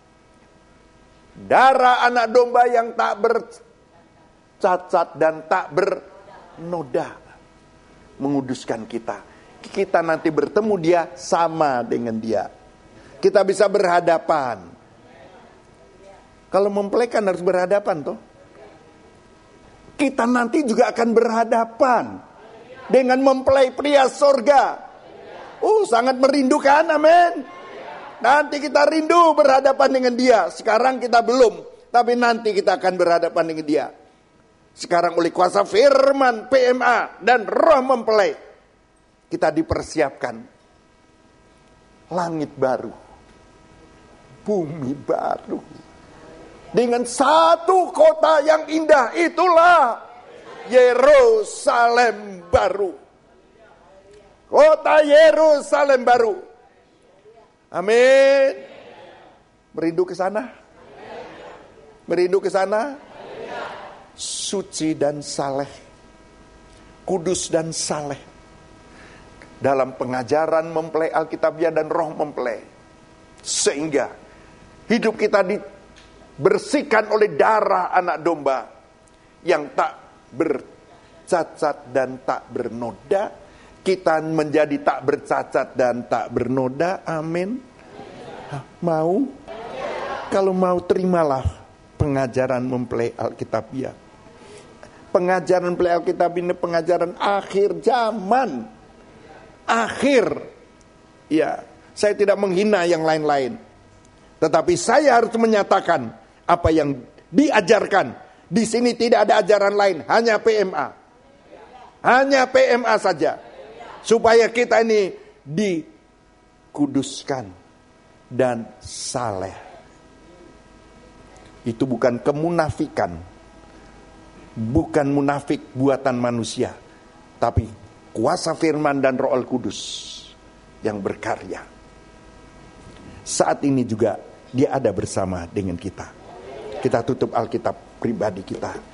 [SPEAKER 1] darah anak domba yang tak bercacat dan tak bernoda, menguduskan kita. Kita nanti bertemu dia sama dengan dia. Kita bisa berhadapan. Kalau mempelai kan harus berhadapan toh. Kita nanti juga akan berhadapan dengan mempelai pria sorga. Sangat merindukan, amin. Nanti kita rindu berhadapan dengan dia. Sekarang kita belum, tapi nanti kita akan berhadapan dengan dia. Sekarang oleh kuasa firman, PMA, dan roh mempelai, kita dipersiapkan langit baru, bumi baru, dengan satu kota yang indah, itulah Yerusalem baru. Kota Yerusalem baru. Amin. Merindu ke sana? Merindu ke sana? Suci dan saleh, kudus dan saleh, dalam pengajaran mempelai Alkitabiah dan roh mempelai, sehingga hidup kita dibersihkan oleh darah anak domba yang tak bercacat dan tak bernoda. Kita menjadi tak bercacat dan tak bernoda. Amin. Mau? Kalau mau, terimalah pengajaran mempelai Alkitabiah. Pengajaran mempelai Alkitabiah ini pengajaran akhir zaman. Akhir. Ya, saya tidak menghina yang lain-lain, tetapi saya harus menyatakan apa yang diajarkan. Di sini tidak ada ajaran lain, hanya PMA. Hanya PMA saja. Supaya kita ini dikuduskan dan saleh. Itu bukan kemunafikan, bukan munafik buatan manusia, tapi kuasa firman dan Roh Al-Kudus yang berkarya. Saat ini juga dia ada bersama dengan kita. Kita tutup Alkitab pribadi kita.